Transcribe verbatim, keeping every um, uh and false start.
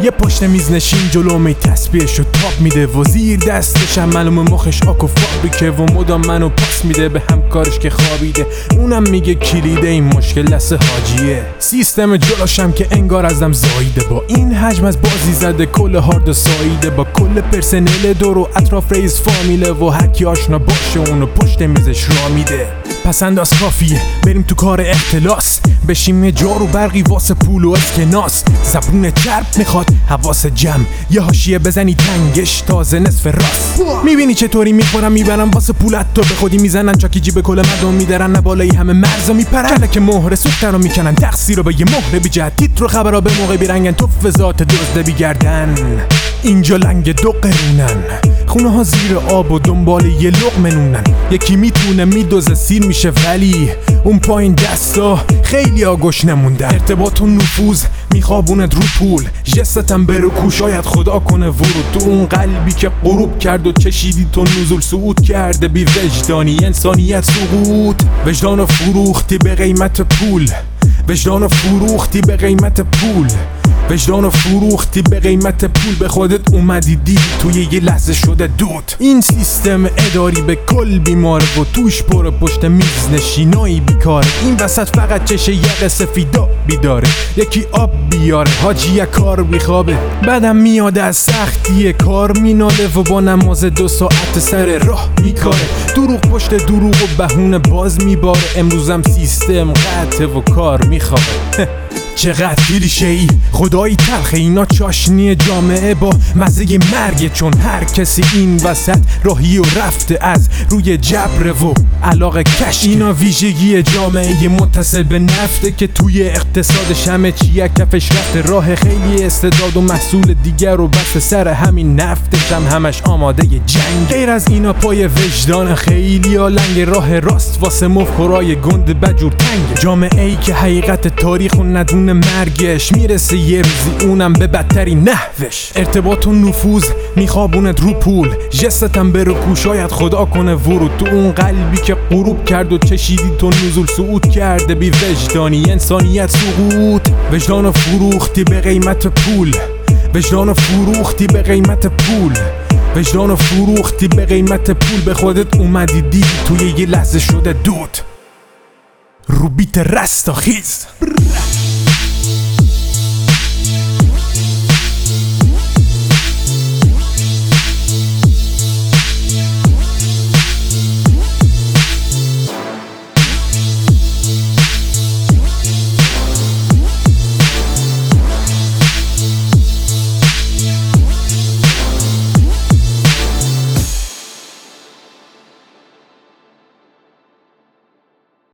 یه پشت میز نشین جلومی تسبیحشو تاب میده و زیر دستشم معلوم مخش آک و فابریکه و مدام منو پاس میده به همکارش که خوابیده. اونم میگه کلیده این مشکل دست حاجیه. سیستم جلوشم که انگار ازم زاییده، با این حجم از بازی زده کل هارد و ساییده، با کل پرسنل دور و اطراف رئیس فامیله و هر کی آشنا باشه اونو پشت میزش را میده. پس انداز کافیه بریم تو کار اختلاس، بشیم جارو برقی واسه پول و اسکناس. زبون چرب میخواد حواس جمع، یه حاشیه بزنی تنگش تازه نصف راست. میبینی چطوری میخورم میبرم واسه پولت تو به خودی میزنن چاکی جیب کل مردم میدارن، نه بالایی همه مرزا میپرن. کله که مهره سوختن رو میکنن تقصیر رو به یه مهره بی جهت، تیتر و خبرها به موقع بیرنگن تو فضات دزده بیگردن. اینجا لنگ دو قرونن، خونه ها زیر آب و دنبال یه لقمه نونن. یکی میتونه میدوزه سیر میشه ولی اون پایین دستا خیلی آگوش نمونده. ارتباط و نفوذ میخوابوند رو پول، جستم برو کو شاید خدا کنه ورود تو اون قلبی که غروب کرد و چشیدی تو نزول صعود کرده. بی وجدانی انسانیت سقوط، وجدان فروختی به قیمت پول، وجدان فروختی به قیمت پول، وجدان فروختی به قیمت پول. به خودت اومدی دید توی یه لحظه شده دود. این سیستم اداری به کل بیماره و توش پر پشت میز نشینایی بیکاره. این وسط فقط چشه یه سفیدا بیداره، یکی آب بیاره حاجی کار بیخوابه. بعدم میاد از سختی کار میناله و با نماز دو ساعت سر راه میکاره. دروغ پشت دروغ و بهونه باز میباره. امروزم سیستم قطعه و کار میخوابه. چقدر کلیشه‌ای خدایی تلخه، اینا چاشنی جامعه با مزه مرگه، چون هر کسی این وسط راهی و رفته از روی جبر و علاقه کش. اینا ویژگی جامعه متصل به نفته که توی اقتصادش همه چیه کفش رفته. راه خیلی استعداد و محصول دیگر رو بس سر همین نفتش هم همش آماده جنگ. غیر از اینا پای وجدان خیلی ها لنگ، راه راست واسه مفکرای گند بجور تنگ. جامعه ای که حقیقت تاریخ و ندونه مرگش میرسه یه روزی اونم به بدترین نحوش. ارتباط و نفوذ میخوابوند رو پول، جستم برو کو شاید خدا کنه ورود تو اون قلبی که غروب کرد و چشیدی تو نزول صعود کرده. بی وجدانی انسانیت سقوط، وجدان فروختی به قیمت پول، وجدان فروختی به قیمت پول، وجدان فروختی به قیمت پول. به خودت اومدی دیدی توی یه لحظه شده دود. رو بیت رستاخیز